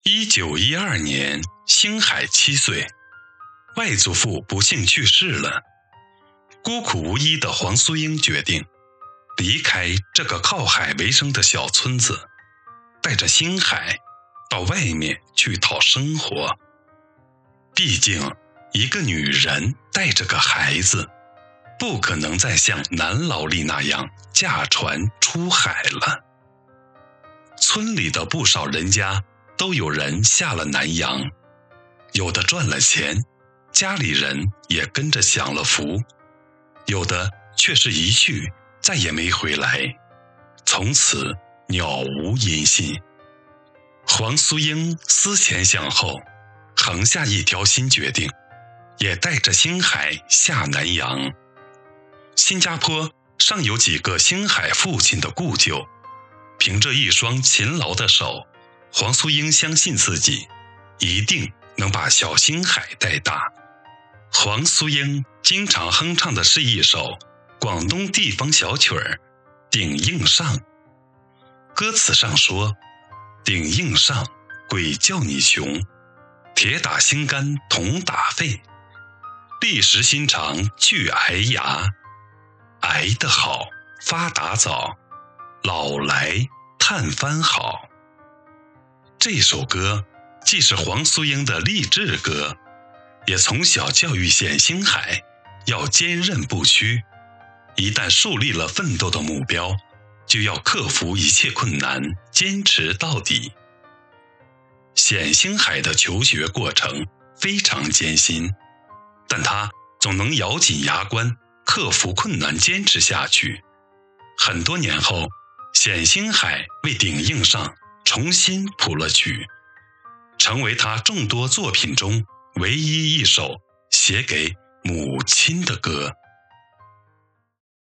1912年，星海7岁，外祖父不幸去世了。孤苦无依的黄苏英决定离开这个靠海为生的小村子，带着星海到外面去讨生活。毕竟一个女人带着个孩子，不可能再像男劳力那样驾船出海了。村里的不少人家都有人下了南洋，有的赚了钱，家里人也跟着享了福，有的却是一去再也没回来，从此鸟无音信。黄苏英思前想后，横下一条新决定，也带着星海下南洋。新加坡尚有几个星海父亲的故旧，凭着一双勤劳的手，黄苏英相信自己一定能把小星海带大。黄苏英经常哼唱的是一首广东地方小曲儿《顶硬上》。歌词上说：顶硬上，鬼叫你穷，铁打心肝铜打肺，立时心肠去挨牙，挨得好发达早，老来叹帆好。这首歌既是黄苏英的励志歌，也从小教育冼星海要坚韧不屈，一旦树立了奋斗的目标，就要克服一切困难，坚持到底。冼星海的求学过程非常艰辛，但他总能咬紧牙关，克服困难，坚持下去。很多年后，冼星海为顶硬上重新谱了曲，成为他众多作品中唯一一首写给母亲的歌。